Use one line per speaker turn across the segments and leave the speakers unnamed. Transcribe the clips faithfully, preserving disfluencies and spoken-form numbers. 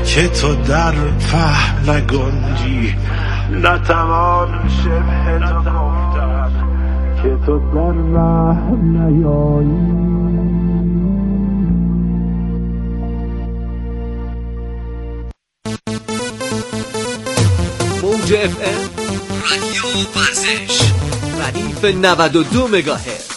که تو در فهم نگنجی، نتوان شبه تو گفتن که تو در رحم نیایی.
موج اف ام رادیو ورزش ردیف نود و دو مگاهرتز.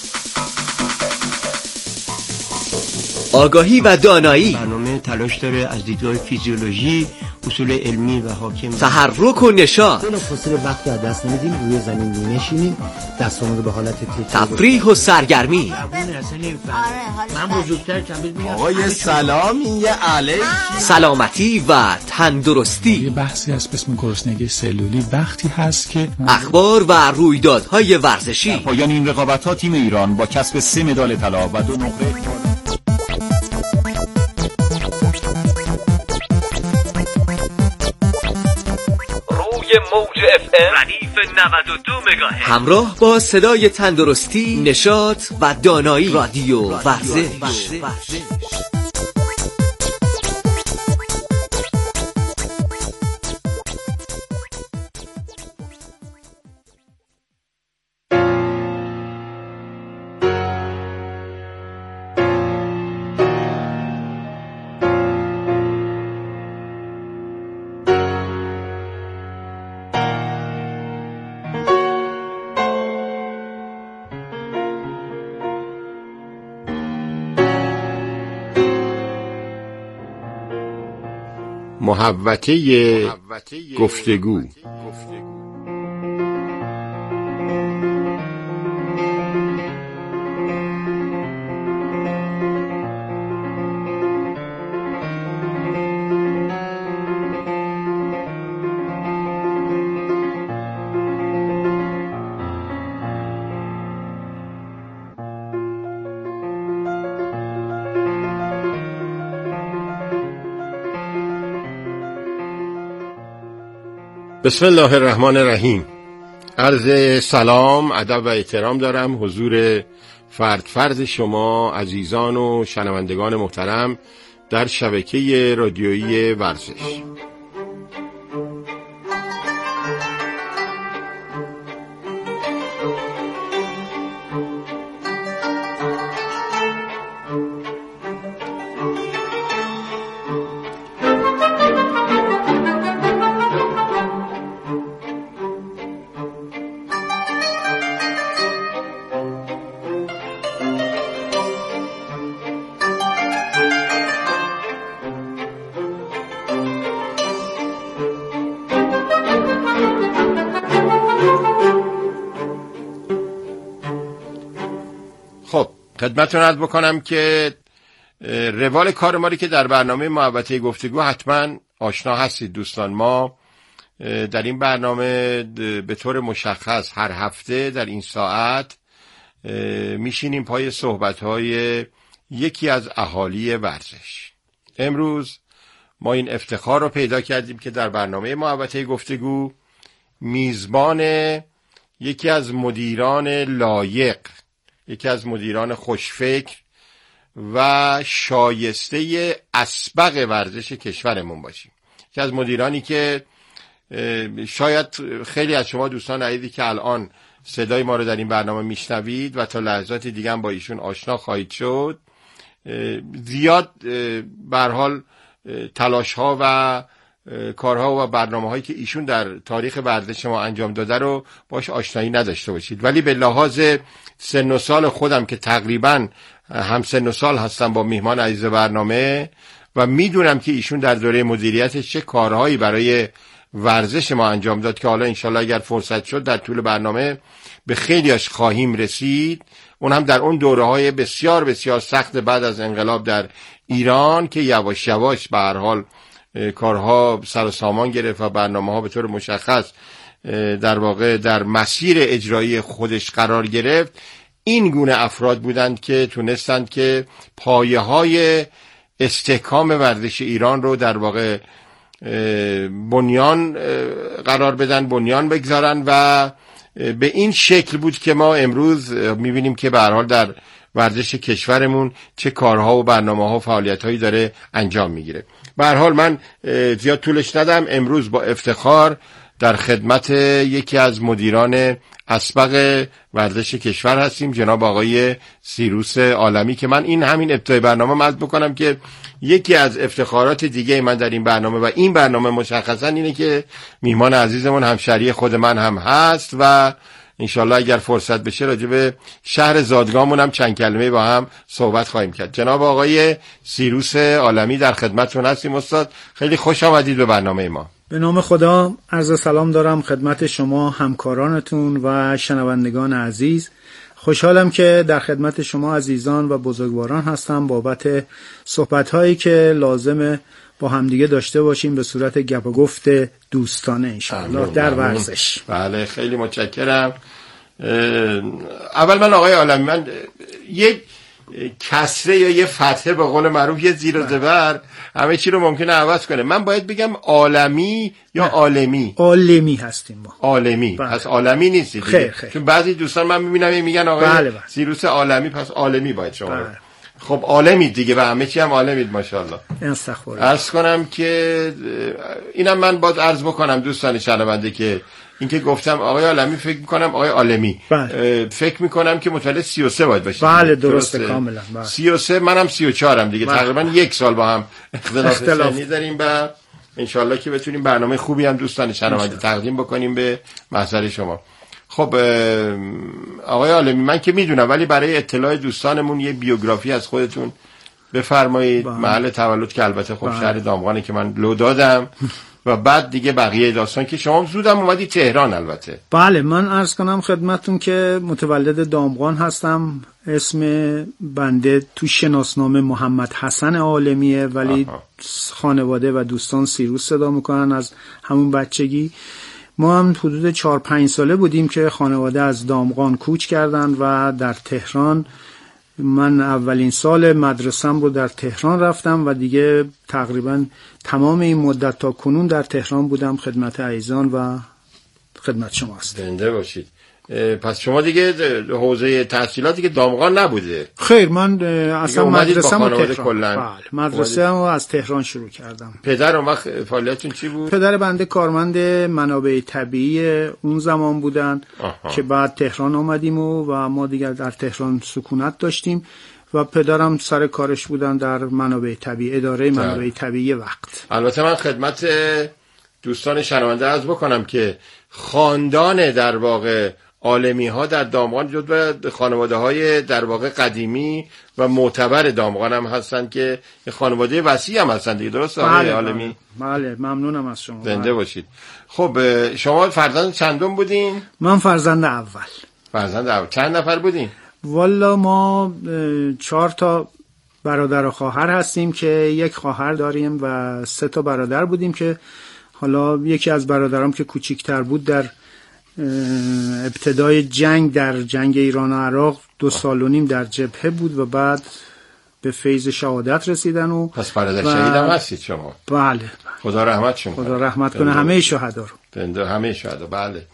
آگاهی و دانایی.
برنامه تلاش داره از دیدگاه فیزیولوژی، اصول علمی و حاکم،
تحرک و نشاط.
بلافاصله وقتی از دست نمیدیم روی زمین می‌نشینیم، دستمون رو به حالت تکیه،
تفریح و سرگرمی.
من بزرگتر کمبید میگم
آقای سلام، این یه علیک.
سلامتی و تندرستی.
یه بحثی هست به اسم گرسنگی سلولی، وقتی هست که
اخبار و رویدادهای ورزشی.
پایان این رقابت‌ها تیم ایران با کسب سه مدال طلا و دو نقره
موج اف ام ردیف نود و دو مگاهرتز همراه با صدای تندرستی، نشاط و دانایی. رادیو ورزش.
محوطه گفتگو. بسم الله الرحمن الرحیم. عرض سلام، ادب و احترام دارم حضور فرد فرد شما عزیزان و شنوندگان محترم در شبکه رادیویی ورزش. خب خدمتتون عرض بکنم که روال کار ما که در برنامه محوطه گفتگو حتما آشنا هستید دوستان. ما در این برنامه به طور مشخص هر هفته در این ساعت میشینیم پای صحبت‌های یکی از اهالی ورزش. امروز ما این افتخار رو پیدا کردیم که در برنامه محوطه گفتگو میزبان یکی از مدیران لایق، یکی از مدیران خوشفکر و شایسته اسبق ورزش کشورمون باشیم. یکی از مدیرانی که شاید خیلی از شما دوستان عزیزی که الان صدای ما رو در این برنامه میشنوید و تا لحظات دیگه هم با ایشون آشنا خواهید شد، زیاد به هر حال تلاش ها و کارها و برنامه هایی که ایشون در تاریخ ورزش ما انجام داده رو باش آشنایی نداشته باشید. ولی به لحاظ سن و سال خودم که تقریبا هم سن و سال هستم با میهمان عزیز برنامه و میدونم که ایشون در دوره مدیریتش چه کارهایی برای ورزش ما انجام داد که حالا انشالله اگر فرصت شد در طول برنامه به خیلیاش خواهیم رسید. اون هم در اون دوره های بسیار بسیار سخت بعد از انقلاب در ایران که یواش یواش به هر حال کارها سر و سامان گرفت و برنامه ها به طور مشخص در واقع در مسیر اجرایی خودش قرار گرفت. این گونه افراد بودند که تونستند که پایه های استحکام ورزش ایران رو در واقع بنیان قرار بدن، بنیان بگذارن و به این شکل بود که ما امروز میبینیم که به هر حال در ورزش کشورمون چه کارها و برنامه‌ها و فعالیت‌هایی داره انجام میگیره. به هر حال من زیاد طولش ندم. امروز با افتخار در خدمت یکی از مدیران اسبق ورزش کشور هستیم، جناب آقای سیروس عالمی، که من این همین ابتدای برنامه مد بکنم که یکی از افتخارات دیگه من در این برنامه و این برنامه مشخصا اینه که میهمان عزیزمون همشهری خود من هم هست و انشالله اگر فرصت بشه راجع به شهر زادگاهمون هم چند کلمه با هم صحبت خواهیم کرد. جناب آقای سیروس عالمی در خدمتتون هستیم استاد، خیلی خوش آمدید به برنامه ما.
به نام خدا عرض سلام دارم خدمت شما همکارانتون و شنوندگان عزیز. خوشحالم که در خدمت شما عزیزان و بزرگواران هستم بابت صحبت‌هایی که لازمه با همدیگه داشته باشیم به صورت گپ و گفت دوستانه انشاءالله در ورزش.
بله خیلی متشکرم. اول من آقای عالمی، من یک کسره یا یه فتحه به قول معروف یه زیر و زبر همه چی رو ممکنه عوض کنه. من باید بگم عالمی یا عالمی؟
عالمی هستیم ما.
عالمی. بله. پس عالمی نیستی دیگه. خیر خیر. چون بعضی دوستان من میبینم میگن آقای بله بله. سیروس عالمی، پس عالمی باید شما. بله. خب عالمی دیگه و همه چی هم عالمید ماشاءالله. استغفر. عرض کنم که اینم من باز عرض بکنم دوستان شنونده که اینکه گفتم آقای عالمی فکر میکنم آقای عالمی بله. فکر میکنم که متولد سی و سه باید باشه.
بله درسته, درسته. کاملا. بله.
سی و سه منم سی و چهار ام دیگه. بله. تقریبا یک سال با هم اختلاف سنی داریم و انشالله که بتونیم برنامه خوبی هم دوستان شنونده تقدیم بکنیم به محضر شما. خب آقای عالمی من که میدونم ولی برای اطلاع دوستانمون یه بیوگرافی از خودتون بفرمایید. محل تولد که البته خب شهر دامغانه که من لو دادم و بعد دیگه بقیه داستان که شما زودم اومدی تهران. البته
بله من عرض کنم خدمتتون که متولد دامغان هستم. اسم بنده تو شناسنامه محمد حسن عالمیه ولی آها. خانواده و دوستان سیروس صدا میکنن از همون بچگی. ما هم حدود چهار پنج ساله بودیم که خانواده از دامغان کوچ کردن و در تهران من اولین سال مدرسم رو در تهران رفتم و دیگه تقریبا تمام این مدت تا کنون در تهران بودم خدمت عزیزان و خدمت شما هست.
زنده باشید. پس شما دیگه حوزه تحصیلاتی که دامغان نبوده؟
خیر من اصلا مدرسه‌مو تهران. بله مدرسه‌مو از تهران شروع کردم.
پدر اون وقت فعالیتتون چی بود؟
پدر بنده کارمند منابع طبیعی اون زمان بودن آها. که بعد تهران آمدیم و, و ما دیگر در تهران سکونت داشتیم و پدرم سر کارش بودن در منابع طبیعی، اداره منابع طبیعی وقت.
البته من خدمت دوستان شنونده عرض بکنم که خاندان در واقع عالمی ها در دامغان جزو خانواده های در واقع قدیمی و معتبر دامغان هم هستن که خانواده وسیع هم هستن دیگه. درست آقای عالمی؟
بله ممنونم از شما.
زنده باشید. خب شما فرزند چندم بودین؟
من فرزند اول.
فرزند اول. چند نفر بودین؟
والا ما چهار تا برادر و خواهر هستیم که یک خواهر داریم و سه تا برادر بودیم که حالا یکی از برادرام که کوچیک‌تر بود در ابتدای جنگ در جنگ ایران و عراق دو سال و نیم در جبهه بود و بعد به فیض شهادت رسیدن و
پس برادر و... شهید هم هستید شما؟
بله
خدا رحمت شما
خدا رحمت کنه همه شهدا رو.
بنده همه شهدا. بله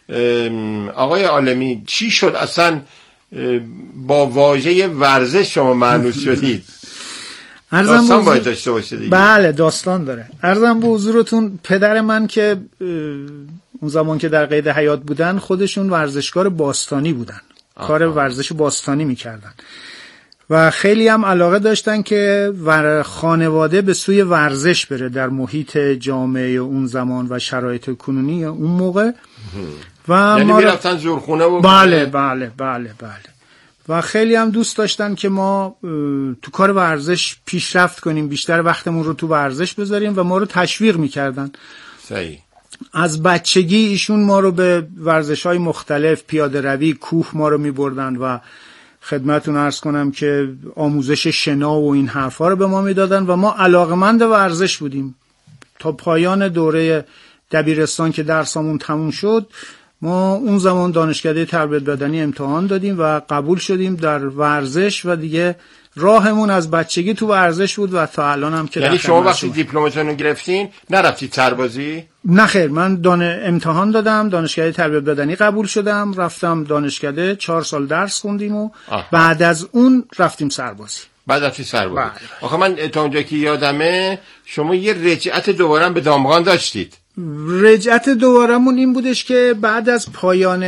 آقای عالمی چی شد اصلا با واژه ورزش شما مانوس شدید؟ داستان باید داشته باشه دیگه.
بله داستان داره. عرضم به حضورتون پدر من که اون زمان که در قید حیات بودن خودشون ورزشکار باستانی بودن. آها. کار ورزش باستانی میکردن و خیلی هم علاقه داشتن که خانواده به سوی ورزش بره در محیط جامعه اون زمان و شرایط کنونی اون موقع
و یعنی ما میرفتن زورخونه و
بله بله بله بله و خیلی هم دوست داشتن که ما تو کار ورزش پیشرفت کنیم، بیشتر وقتمون رو تو ورزش بذاریم و ما رو تشویق میکردن.
صحیح.
از بچگی ایشون ما رو به ورزش‌های مختلف، پیاده روی، کوه ما رو می‌بردن و خدمتتون عرض کنم که آموزش شنا و این حرفا رو به ما میدادن و ما علاقه‌مند ورزش بودیم. تا پایان دوره دبیرستان که درسامون تموم شد ما اون زمان دانشکده تربیت بدنی امتحان دادیم و قبول شدیم در ورزش و دیگه راهمون از بچگی تو ورزش بود و تا الان هم که
یعنی شما وقتی دیپلمتون رو گرفتین نرفتید سربازی؟
نه خیر، من دان... امتحان دادم، دانشکده تربیت بدنی قبول شدم، رفتم دانشکده چهار سال درس خوندیم و آها. بعد از اون رفتیم سربازی.
بعد رفتی سربازی. آخه من تا اونجا که یادمه شما یه رجعت دوباره به دامغان داشتید.
رجعت دوبارمون این بودش که بعد از پایان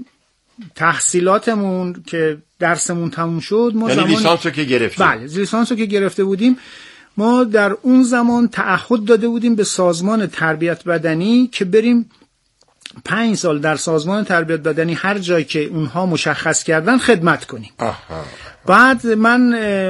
تحصیلاتمون که درسمون تموم شد، ما
یعنی
زمان
لیسانسو که گرفتیم.
بله، لیسانسو که گرفته بودیم، ما در اون زمان تعهد داده بودیم به سازمان تربیت بدنی که بریم پنج سال در سازمان تربیت بدنی هر جایی که اونها مشخص کردن خدمت کنیم.
آها.
بعد من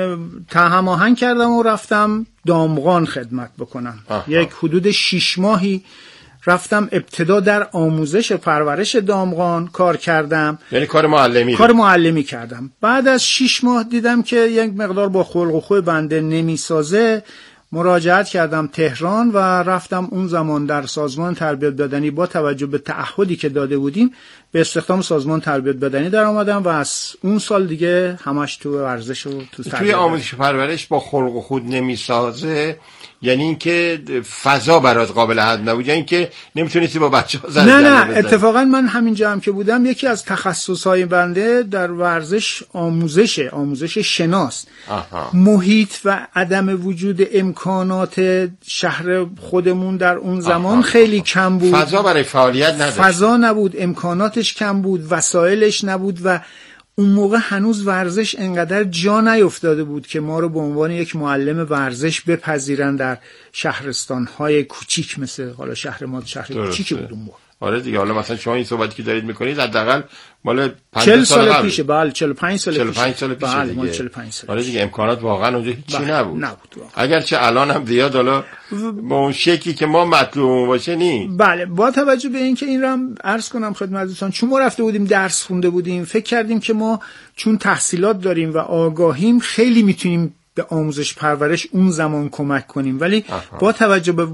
هماهنگ کردم و رفتم دامغان خدمت بکنم. آها. یک حدود شش ماهی رفتم ابتدا در آموزش پرورش دامغان کار کردم.
یعنی کار معلمی
کار معلمی کردم. بعد از شش ماه دیدم که یک مقدار با خلق و خو بنده نمیسازه، مراجعت کردم تهران و رفتم اون زمان در سازمان تربیت بدنی با توجه به تعهدی که داده بودیم به استخدام سازمان تربیت بدنی در آمدم و از اون سال دیگه همش تو ورزش و تو
توی آموزش پرورش با خلق و خود نمیسازه. یعنی اینکه فضا برات قابل هضم نبود، یعنی اینکه نمیتونستی با بچه‌ها زنگ
نه نه بزنی. اتفاقا من همینجا هم که بودم یکی از تخصصهای بنده در ورزش آموزش آموزش شناس. آها. محیط و عدم وجود امکانات شهر خودمون در اون زمان آها. خیلی کم بود.
فضا برای فعالیت نداشت.
فضا نبود، امکاناتش کم بود، وسایلش نبود و اون موقع هنوز ورزش انقدر جا نیفتاده بود که ما رو به عنوان یک معلم ورزش بپذیرن در شهرستان‌های کوچیک مثل حالا شهر ما شهر کوچیکی بود اون موقع.
آره دیگه. حالا مثلا شما این صحبتی که دارید میکنید حداقل مال
چهل سال, سال پیشه. بله چهل و پنج سال پیشه.
چهل و پنج سال پیشه.
بله مال چهل و پنج سال.
آره دیگه امکانات واقعا اونجا هیچی
بله.
نبود.
نبود.
اگرچه الان هم زیاد حالا با اون شکلی که ما مطلوب باشه نی.
بله با توجه به اینکه این رو هم عرض کنم خدمت دوستان، چون ما رفته بودیم درس خونده بودیم فکر کردیم که ما چون تحصیلات داریم و آگاهیم خیلی میتونیم به آموزش پرورش اون زمان کمک کنیم، ولی آها. با توجه به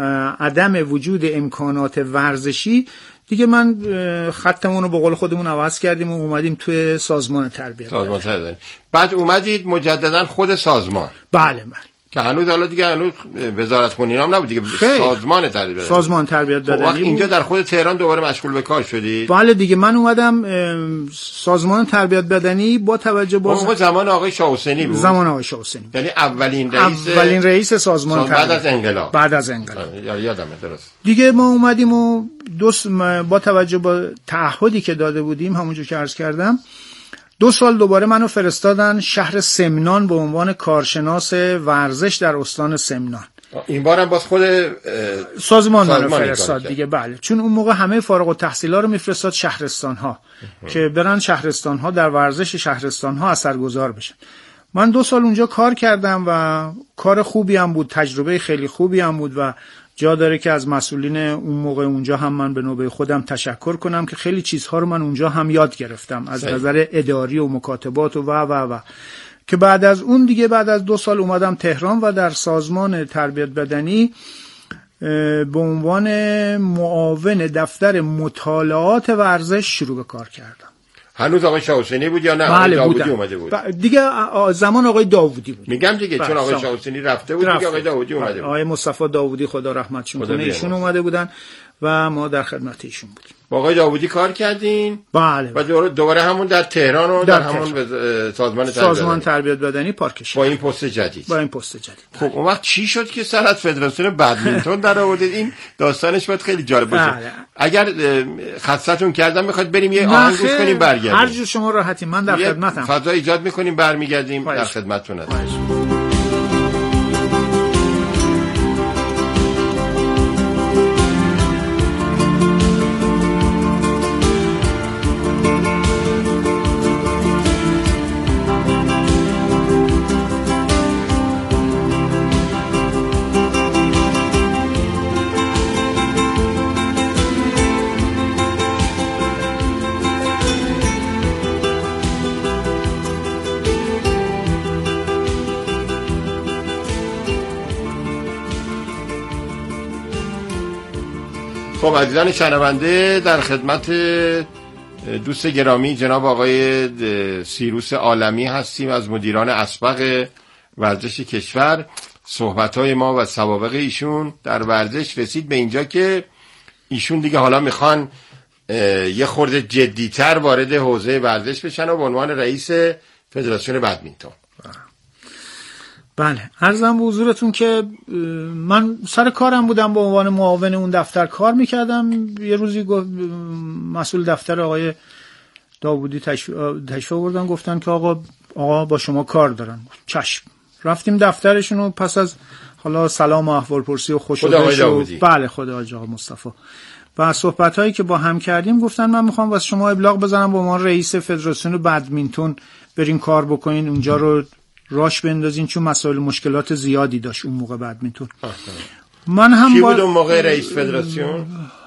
عدم وجود امکانات ورزشی دیگه من خطمون رو به قول خودمون عوض کردیم و اومدیم توی سازمان تربیت.
سازمان تربیت. بعد اومدید مجددا خود سازمان.
بله بله.
که هنوز حالا دیگه هنوز وزارت خونی نام نبود دیگه، سازمان تربیت بدنی.
سازمان تربیت بدنی.
وقت اینجا در خود تهران دوباره مشغول به کار شدید؟
بله دیگه. من اومدم سازمان تربیت بدنی با توجه به
اون زمان آقای شاه حسینی بود.
زمان آقای شاه حسینی.
یعنی اولین رئیس
اولین رئیس سازمان تربیت
بعد از انقلاب.
بعد از انقلاب.
یادمه درست.
دیگه ما اومدیم و دوست با توجه به تعهدی که داده بودیم همونجور که عرض کردم دو سال دوباره منو فرستادن شهر سمنان به عنوان کارشناس ورزش در استان سمنان.
این بارم باز خود
سازمان منو فرستاد دیگه. بله چون اون موقع همه فارغ التحصیلا رو میفرستاد شهرستان ها که برن شهرستان ها در ورزش شهرستان ها اثرگذار بشن. من دو سال اونجا کار کردم و کار خوبی هم بود، تجربه خیلی خوبی هم بود و جا داره که از مسئولین اون موقع اونجا هم من به نوبه خودم تشکر کنم که خیلی چیزها رو من اونجا هم یاد گرفتم از نظر اداری و مکاتبات و و و و که بعد از اون دیگه بعد از دو سال اومدم تهران و در سازمان تربیت بدنی به عنوان معاون دفتر مطالعات ورزش شروع به کار کردم.
هنوز آقای شاه حسینی بود یا نه؟ آقای
بله
داوودی
بودم.
اومده بود
دیگه زمان آقای داوودی بود.
میگم دیگه چون آقای شاه حسینی رفته بود دیگه آقای داوودی اومده بود.
آقای مصطفی داوودی خدا رحمتشون کنه ایشون اومده بودن و ما در خدمت ایشون بودیم.
با آقای داوودی کار کردین؟
بله.
و دوباره دوباره همون در تهران و در, در همون سازمان تربیت
سازمان تربیت بدنی پارکش.
با این پست جدید.
با این پست جدید.
خب اون وقت چی شد که سر از فدراسیون بدمینتون در آوردید؟ این داستانش باید خیلی جالب باشه. بله. اگر خستتون کردم میخواد بریم یه آهنگ گوش کنیم برگردیم.
هر جور شما راحتی، من در خدمتم.
فضا ایجاد میکنیم برمیگردیم در خدمتتون هستم. خب عزیزان شنونده، در خدمت دوست گرامی جناب آقای سیروس عالمی هستیم از مدیران اسبق ورزش کشور. صحبت‌های ما و سوابق ایشون در ورزش رسید به اینجا که ایشون دیگه حالا میخوان یه خورده جدی‌تر وارد حوزه ورزش بشن و به عنوان رئیس فدراسیون بدمینتون.
بله، عرضم به حضورتون که من سر کارم بودم، به عنوان معاون اون دفتر کار میکردم. یه روزی مسئول دفتر آقای داوودی تشریف آوردن، گفتن که آقا آقا با شما کار دارن. چشم. رفتیم دفترشون و پس از حالا سلام و احوالپرسی و خوشودش و بله خود آقا مصطفی و صحبت‌هایی که با هم کردیم، گفتن من میخوام واسه شما ابلاغ بزنم به عنوان رئیس فدراسیون بدمینتون، برین کار بکنین اونجا رو راش بندازین، چون مسائل مشکلات زیادی داشت اون موقع بدمینتون. من هم
کی
با...
بود اون موقع رئیس فدراسیون؟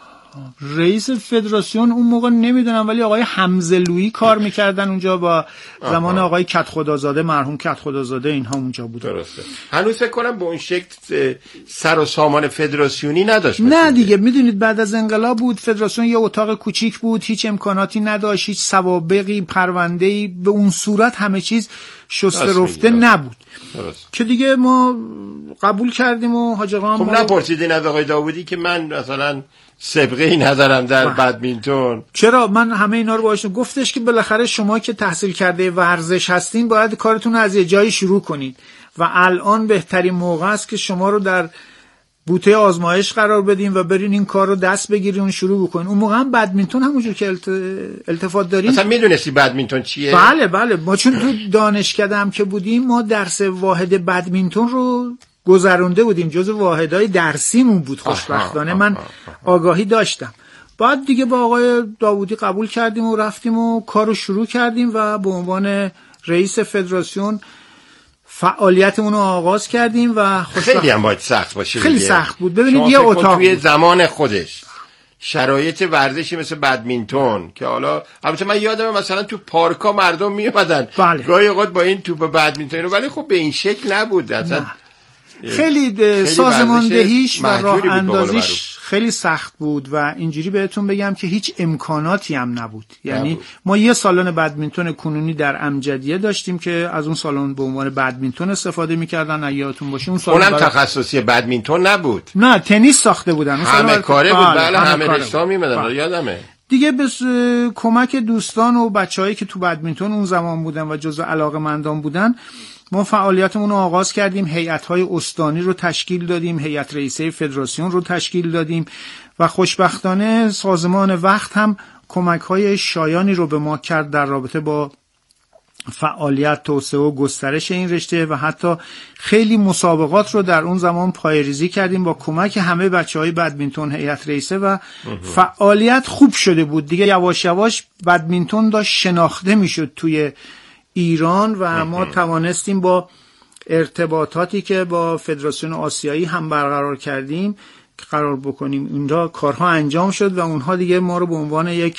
رئیس فدراسیون اون موقع نمیدونم، ولی آقای حمزه لویی کار میکردن اونجا با زمان آقای کت خدازاده، مرحوم کت خدازاده، اینها اونجا بودن.
درسته. هنوز فکر کنم به اون شکل سر و سامان فدراسیونی نداشت.
نه دیگه، میدونید بعد از انقلاب بود، فدراسیون یه اتاق کوچیک بود، هیچ امکاناتی نداشت، هیچ سوابقی، پرونده‌ای به اون صورت همه چیز شسته رفته نبود. درست. که دیگه ما قبول کردیم و حاج آقا
خب ما نپرسیدین از آقای داوودی که من مثلا سابقه ای ندارم در بدمینتون؟
چرا؟ من همه اینا رو باهاش گفتش که بالاخره شما که تحصیل کرده ورزش هستین باید کارتون از یه جایی شروع کنید و الان بهترین موقع است که شما رو در بوته آزمایش قرار بدیم و برین این کار رو دست بگیرین و شروع بکنین. اون موقع هم بدمینتون همونجور که الت... التفات داریم.
مثلا میدونستی بدمینتون چیه؟
بله بله، ما چون تو دانشکده هم که بودیم، ما درس واحد بدمینتون رو گذرونده بودیم، جزو واحدهای درسیمون بود. خوشبختانه من آگاهی داشتم. بعد دیگه با آقای داوودی قبول کردیم و رفتیم و کارو شروع کردیم و به عنوان رئیس فدراسیون فعالیتمون رو آغاز کردیم و
خیلی هم باید سخت باشه.
خیلی
دیگه.
سخت بود. ببینید یه اتاق
توی زمان خودش شرایط ورزشی مثل بدمینتون که حالا البته من یادم مثلا تو پارکا مردم می اومدن
بله.
گاهی اوقات با این توپ بدمینتون، ولی خب به این شکل نبود اصلا.
خیلی, خیلی سازماندهیش و راه اندازیش خیلی سخت بود و اینجوری بهتون بگم که هیچ امکاناتی هم نبود. یعنی نبود. ما یه سالن بدمینتون کنونی در امجدیه داشتیم که از اون سالن به عنوان بدمینتون استفاده می‌کردن، اگه یادتون باشه. اون سالن
اونم تخصصی بدمینتون نبود،
نه تنیس ساخته بودن. اون
همه کاره بود. بله همه,
همه
رشته می‌مدن، یادمه.
دیگه به کمک دوستان و بچه‌هایی که تو بدمینتون اون زمان بودن و جزو علاقه‌مندان بودن، ما فعالیتمون رو آغاز کردیم. هیئت‌های استانی رو تشکیل دادیم، هیئت رئیسه فدراسیون رو تشکیل دادیم و خوشبختانه سازمان وقت هم کمک‌های شایانی رو به ما کرد در رابطه با فعالیت، توسعه و گسترش این رشته و حتی خیلی مسابقات رو در اون زمان پایه‌ریزی کردیم با کمک همه بچه‌های بدمینتون، هیئت رئیسه و فعالیت خوب شده بود. دیگه یواش یواش بدمینتون داشت شناخته میشد توی ایران و ما توانستیم با ارتباطاتی که با فدراسیون آسیایی هم برقرار کردیم قرار بکنیم. اونجا کارها انجام شد و اونها دیگه ما رو به عنوان یک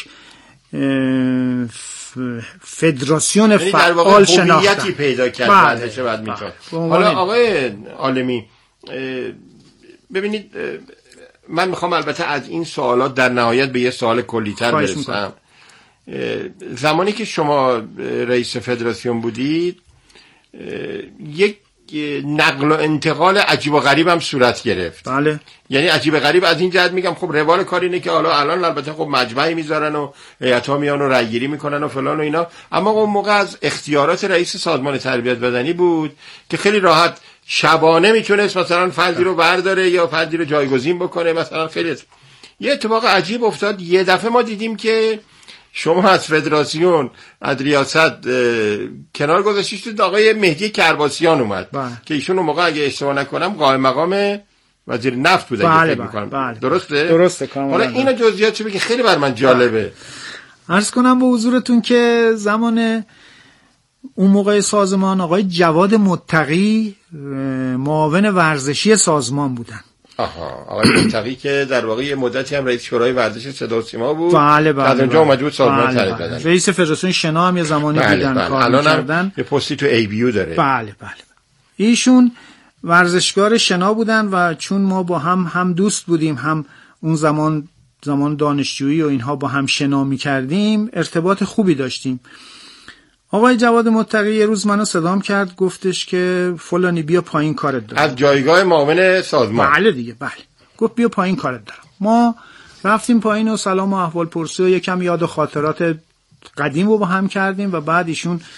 فدراسیون فعال شناختن.
هویتی پیدا کرد بعدش بدمینتون. حالا آقای عالمی ببینید، من میخوام البته از این سوالات در نهایت به یه سوال کلی‌تر برسم. زمانی که شما رئیس فدراسیون بودید یک نقل و انتقال عجیب و غریب هم صورت گرفت.
بله.
یعنی عجیب و غریب از این جهت میگم، خب روال کار اینه که حالا الان البته خب مجمعی میذارن و هیئت‌ها میان و رأی گیری میکنن و فلان و اینا، اما اون موقع از اختیارات رئیس سازمان تربیت بدنی بود که خیلی راحت شبانه میتونست مثلا فردی رو برداره یا فردی رو جایگزین بکنه. مثلا خیلی یه اتفاق عجیب افتاد. یه دفعه ما دیدیم که شما از فدراسیون از ریاست کنار گذاشتید، آقای مهدی کرباسیان اومد بله. که ایشون اون موقع اگه اشتباه نکنم قائم مقام وزیر نفت بود.
بله
فکر می‌کنم
بله.
درسته؟
درسته کاملا.
حالا اینا جزئیات بگید، خیلی بر من جالبه.
عرض کنم به حضورتون که زمان اون موقع سازمان آقای جواد متقی معاون ورزشی سازمان بودن.
آها، آقای متقی که در واقع یه مدتی هم رئیس شورای ورزش صدا و سیما بود.
بله بله.
از اونجا اومد بود سازمان تربیت بدنی.
رئیس فدراسیون شنا هم یه زمانی
بله
بودن
بله.
کار می‌کردن.
یه پستی تو ای بی یو داره.
بله بله. ایشون ورزشکار شنا بودن و چون ما با هم هم دوست بودیم، هم اون زمان زمان دانشجویی و اینها با هم شنا می‌کردیم، ارتباط خوبی داشتیم. آقای جواد متقی یه روز منو صدام کرد، گفتش که فلانی بیا پایین کارت دارم.
از جایگاه معاون سازمان.
بله دیگه بله. گفت بیا پایین کارت دارم. ما رفتیم پایین و سلام و احوال پرسی و یکم یاد و خاطرات قدیم رو با هم کردیم و بعد ایشون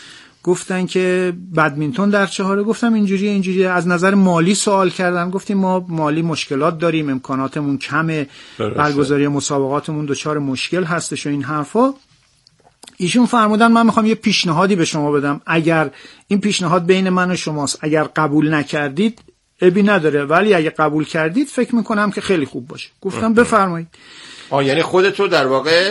گفتن که بدمینتون در چهاره. گفتم اینجوری اینجوری از نظر مالی سوال کردن. گفتیم ما مالی مشکلات داریم، امکاناتمون کمه، برگزاری مسابقاتمون دچار مشکل هستش و این حرفا. ایشون فرمودن من میخوام یه پیشنهادی به شما بدم، اگر این پیشنهاد بین من و شماست، اگر قبول نکردید ابی نداره، ولی اگه قبول کردید فکر میکنم که خیلی خوب باشه. گفتم بفرمایید.
آه یعنی خودتو در واقع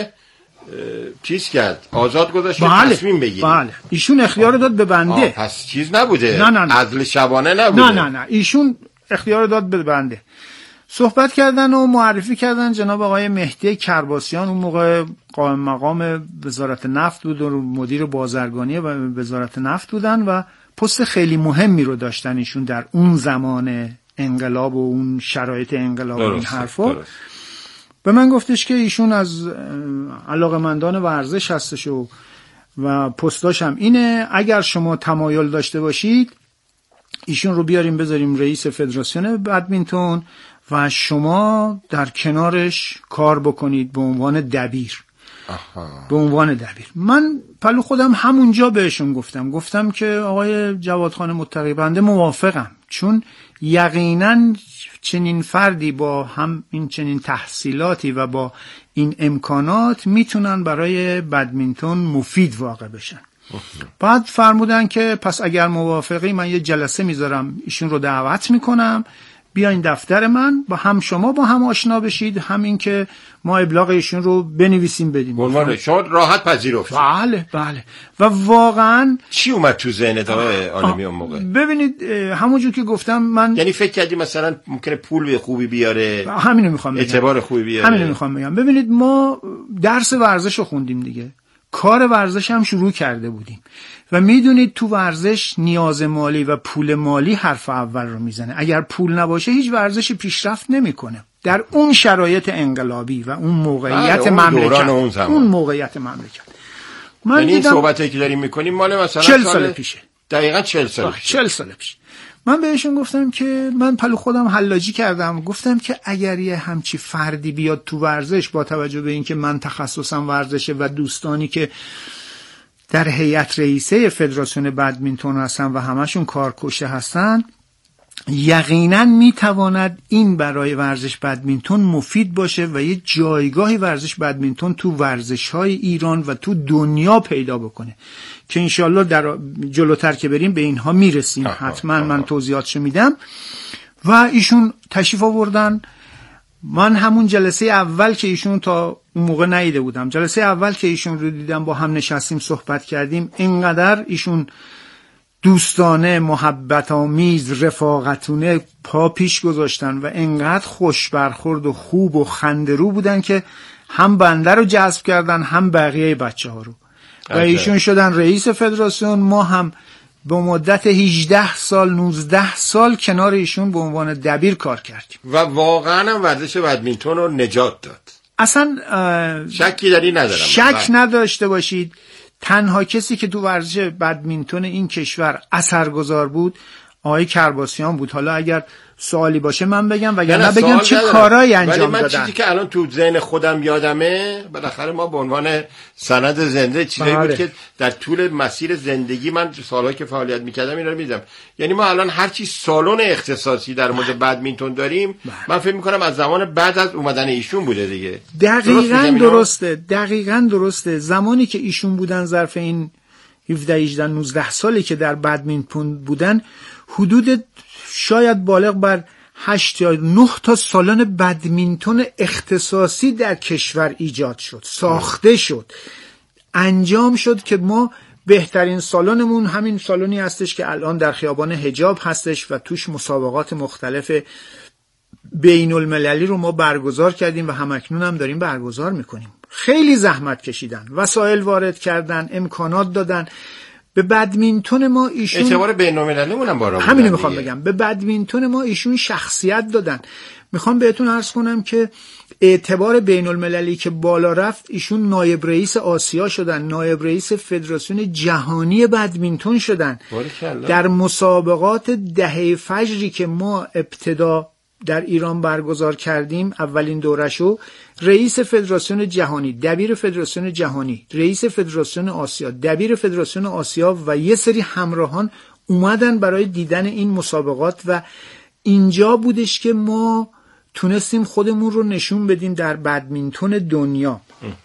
چیز کرد، آزاد گذاشت
بله.
تصمیم بگیری.
بله. ایشون اختیار داد به بنده.
پس چیز نبوده،
نه نه نه.
عدل شبانه نبوده.
نه نه نه ایشون اختیار داد به بنده. صحبت کردن و معرفی کردن جناب آقای مهدی کرباسیان، اون موقع قائم مقام وزارت نفت بود و مدیر بازرگانی و وزارت نفت بودن و پست خیلی مهمی رو داشتن ایشون در اون زمان انقلاب و اون شرایط انقلاب و این حرفا. به من گفتش که ایشون از علاقمندان ورزش هستش و و پستاش هم اینه، اگر شما تمایل داشته باشید ایشون رو بیاریم بذاریم رئیس فدراسیون بدمینتون و شما در کنارش کار بکنید به عنوان دبیر. آها. به عنوان دبیر. من پلو خودم همونجا بهشون گفتم گفتم که آقای جوادخان متقی بنده موافقم، چون یقینا چنین فردی با هم این چنین تحصیلاتی و با این امکانات میتونن برای بدمینتون مفید واقع بشن. بعد فرمودن که پس اگر موافقی من یه جلسه میذارم، ایشون رو دعوت میکنم بیاین دفتر من، با هم شما با هم آشنا بشید، هم این که ما ابلاغ ایشون رو بنویسیم بدیم.
عنوان شما راحت پذیرفتید؟
بله بله. و واقعا
چی اومد تو ذهنت آقای عالمی اون موقع؟
ببینید همونجور که گفتم من،
یعنی فکر کردی مثلا ممکنه پول خوبی بیاره؟
همینو میخوام بگم.
اعتبار خوبی بیاره؟
همینو میخوام بگم. ببینید ما درس ورزش رو خوندیم دیگه، کار ورزش هم شروع کرده بودیم و میدونید تو ورزش نیاز مالی و پول مالی حرف اول رو میزنه. اگر پول نباشه هیچ ورزشی پیشرفت نمیکنه. در اون شرایط انقلابی و اون موقعیت
اون
مملکت
اون,
اون موقعیت مملکت
من یعنی این صحبتی که داریم میکنیم مال مثلا
چهل سال, سال پیشه.
دقیقاً چهل سال پیشه.
چهل سال پیش من بهشون گفتم که من پلو خودم حلاجی کردم، گفتم که اگر یه همچی فردی بیاد تو ورزش، با توجه به اینکه من تخصصم ورزشه و دوستانی که در هیئت رئیسه فدراسیون بدمینتون هستن و همشون کارکشه هستن، یقینا میتواند این برای ورزش بدمینتون مفید باشه و یه جایگاهی ورزش بدمینتون تو ورزش‌های ایران و تو دنیا پیدا بکنه که انشالله در جلوتر که بریم به اینها میرسیم. حتما من توضیحاتشو میدم. و ایشون تشریف آوردن. من همون جلسه اول که ایشون تا اون موقع ندیده بودم، جلسه اول که ایشون رو دیدم با هم نشستیم صحبت کردیم، اینقدر ایشون دوستانه، محبت آمیز، رفاقتونه پا پیش گذاشتن و انقدر خوش برخورد و خوب و خنده‌رو بودن که هم بنده رو جذب کردن هم بقیه بچه ها رو و ایشون شدن رئیس فدراسیون. ما هم به مدت هجده سال نوزده سال کنار ایشون به عنوان دبیر کار کردیم و
واقعا هم ورزش بدمینتون رو نجات داد.
اصلا
شکی در این ندارم.
شک نداشته باشید تنها کسی که تو ورزش بدمینتون این کشور اثرگذار بود آقای کرباسیان بود. حالا اگر سوالی باشه من بگم وگرنه بگم چه کارایی انجام دادن.
ولی من چیزی که الان تو ذهن خودم یادمه، بالاخره ما به عنوان سند زنده چیزایی بود که در طول مسیر زندگی من سالها که فعالیت میکردم اینا رو میدم. یعنی ما الان هر چی سالن اختصاصی در مورد بدمینتون داریم من فکر میکنم از زمان بعد از اومدن ایشون بوده دیگه.
دقیقاً درسته. دقیقاً درسته. زمانی که ایشون بودن ظرف این هفده هجده نوزده سالی که در بدمینتون بودن، حدود شاید بالغ بر هشت یا نه تا سالن بدمینتون اختصاصی در کشور ایجاد شد، ساخته شد، انجام شد که ما بهترین سالنمون همین سالنی هستش که الان در خیابان حجاب هستش و توش مسابقات مختلف بین المللی رو ما برگزار کردیم و همکنون هم داریم برگزار میکنیم. خیلی زحمت کشیدن، وسایل وارد کردن، امکانات دادن. به بدمینتون ما ایشون
اعتبار بین‌المللیمون هم بالا بودن.
همین میخوام بگم، به بدمینتون ما ایشون شخصیت دادن. میخوام بهتون عرض کنم که اعتبار بین‌المللی که بالا رفت، ایشون نایب رئیس آسیا شدن، نایب رئیس فدراسیون جهانی بدمینتون شدن. در مسابقات دهه فجری که ما ابتدا در ایران برگزار کردیم اولین دورشو، رئیس فدراسیون جهانی، دبیر فدراسیون جهانی، رئیس فدراسیون آسیا، دبیر فدراسیون آسیا و یه سری همراهان اومدن برای دیدن این مسابقات و اینجا بودش که ما تونستیم خودمون رو نشون بدیم در بدمینتون دنیا.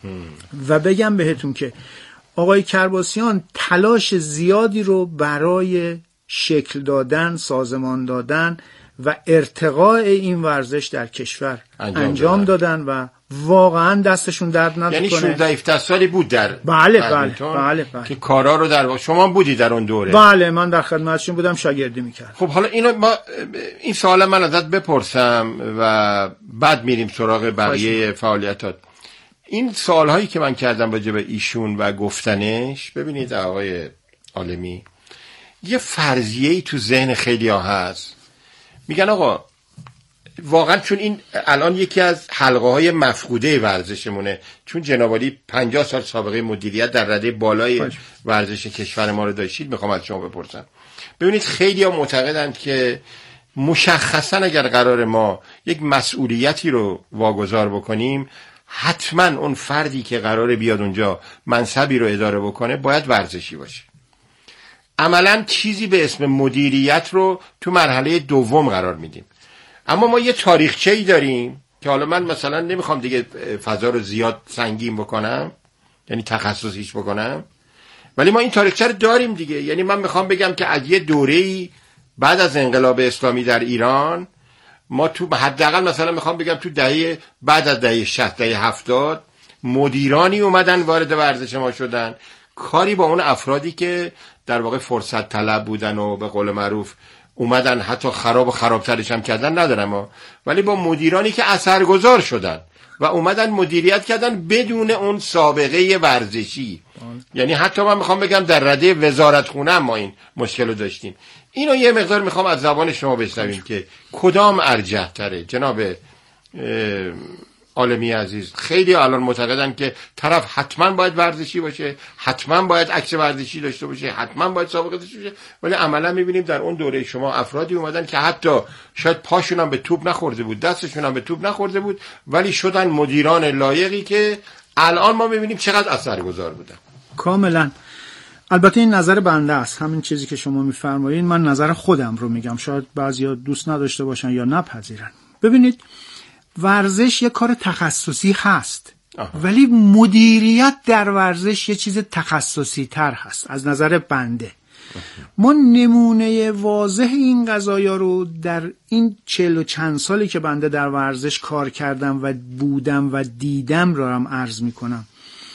و بگم بهتون که آقای کرباسیان تلاش زیادی رو برای شکل دادن، سازمان دادن و ارتقاء این ورزش در کشور انجام, انجام دادن. دادن و واقعا دستشون درد نکنه.
یعنی شانزده هفده سالی بود در
بله بله بله بله
که کارا رو در شما بودی در اون دوره.
بله من در خدمتشون بودم، شاگردی میکردم.
خب حالا اینو ما این سوال من ازت بپرسم و بعد میریم سراغ بقیه فعالیتات. این سوال هایی که من کردم راجع به ایشون و گفتنش، ببینید آقای عالمی، یه فرضیه‌ای تو ذهن خیلی‌ها هست، میگن آقا واقعا چون این الان یکی از حلقه های مفقوده ورزشمونه، چون جناب عالی پنجاه سال سابقه مدیریت در رده بالای باش. ورزش کشور ما رو داشتید، میخوام از شما بپرسم. ببینید خیلی ها معتقدند که مشخصا اگر قرار ما یک مسئولیتی رو واگذار بکنیم، حتما اون فردی که قراره بیاد اونجا منصبی رو اداره بکنه باید ورزشی باشه. عملا چیزی به اسم مدیریت رو تو مرحله دوم قرار میدیم. اما ما یه تاریخچه‌ای داریم که حالا من مثلا نمیخوام دیگه فضا رو زیاد سنگین بکنم، یعنی تخصصیش بکنم، ولی ما این تاریخچه رو داریم دیگه. یعنی من میخوام بگم که از یه دوره‌ای بعد از انقلاب اسلامی در ایران، ما تو حداقل مثلا میخوام بگم تو دهه بعد از دهه شصت دهه هفتاد مدیرانی اومدن وارد ورزش ما شدن، کاری با اون افرادی که در واقع فرصت طلب بودن و به قول معروف اومدن حتی خراب و خرابترش هم کردن ندارم ها. ولی با مدیرانی که اثرگذار شدن و اومدن مدیریت کردن بدون اون سابقه ورزشی. یعنی حتی من میخوام بگم در رده وزارتخونه هم ما این مشکل رو داشتیم. اینو یه مقدار میخوام از زبان شما بشنویم که کدام ارجح تره. جناب عالمی عزیز، خیلی الان معتقدن که طرف حتما باید ورزشی باشه، حتما باید عکس ورزشی داشته باشه، حتما باید سابقه داشته باشه، ولی عملا میبینیم در اون دوره شما افرادی اومدن که حتی شاید پاشون هم به توپ نخورده بود، دستشون هم به توپ نخورده بود، ولی شدن مدیران لایقی که الان ما میبینیم چقدر اثرگذار بودن.
کاملا. البته این نظر بنده است، همین چیزی که شما میفرمایید من نظر خودم رو میگم، شاید بعضیا دوست نداشته باشن یا نپذیرن. ببینید ورزش یه کار تخصصی هست، آها. ولی مدیریت در ورزش یه چیز تخصصی تر هست از نظر بنده. آها. ما نمونه واضح این قضایا رو در این چهل و چند سالی که بنده در ورزش کار کردم و بودم و دیدم رو هم عرض میکنم.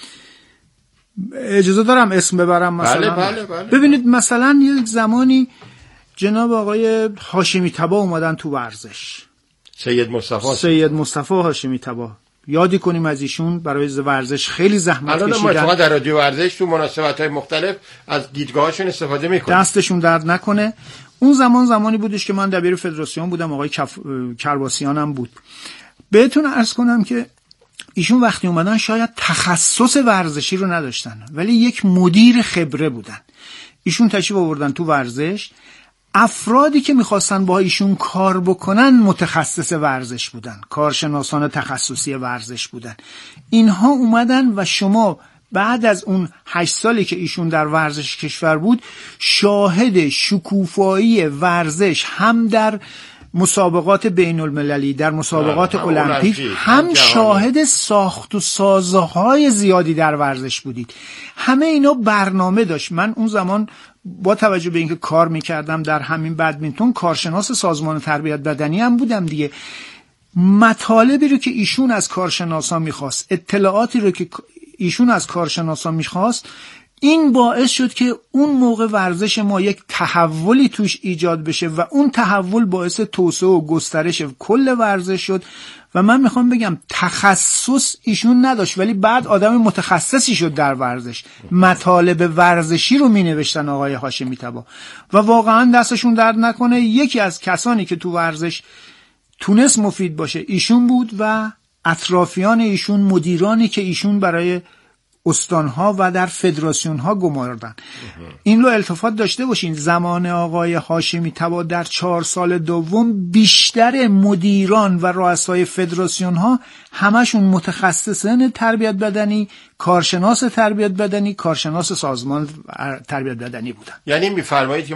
اجازه دارم اسم ببرم مثلا؟
بله بله بله.
ببینید مثلا یک زمانی جناب آقای هاشمی تبا اومدن تو ورزش،
سید مصطفی
سید مصطفی هاشمی تبا، یادی کنیم از ایشون، برای ورزش خیلی زحمت کشیدن.
الان ما در رادیو ورزش تو مناسبت‌های مختلف از دیدگاهاشون استفاده می‌کنیم.
دستشون درد نکنه. اون زمان زمانی بودش که من دبیر فدراسیون بودم، آقای کف... کرباسیان هم بود. بهتون عرض کنم که ایشون وقتی اومدن شاید تخصص ورزشی رو نداشتن، ولی یک مدیر خبره بودن. ایشون تشریف آوردن تو ورزش، افرادی که میخواستن با ایشون کار بکنن متخصص ورزش بودن، کارشناسان تخصصی ورزش بودن. اینها اومدن و شما بعد از اون هشت سالی که ایشون در ورزش کشور بود شاهد شکوفایی ورزش هم در مسابقات بین المللی، در مسابقات المپیک، هم شاهد ساخت و سازهای زیادی در ورزش بودید. همه اینا برنامه داشت. من اون زمان با توجه به اینکه کار میکردم در همین بدمینتون، کارشناس سازمان تربیت بدنی هم بودم دیگه. مطالبی رو که ایشون از کارشناسان میخواست، اطلاعاتی رو که ایشون از کارشناسان میخواست، این باعث شد که اون موقع ورزش ما یک تحولی توش ایجاد بشه و اون تحول باعث توسعه و گسترش کل ورزش شد. و من میخوام بگم تخصص ایشون نداشت، ولی بعد آدم متخصصی شد در ورزش. مطالب ورزشی رو مینوشتن آقای هاشمی تبا و واقعا دستشون درد نکنه. یکی از کسانی که تو ورزش تونست مفید باشه ایشون بود و اطرافیان ایشون، مدیرانی که ایشون برای استانها و در فدراسیونها گماردن. این رو التفات داشته باشین، زمان آقای هاشمی تبا در چهار سال دوم بیشتر مدیران و رؤسای فدراسیونها همشون متخصصین تربیت بدنی، کارشناس تربیت بدنی، کارشناس سازمان تربیت بدنی بودن.
یعنی میفرمایید که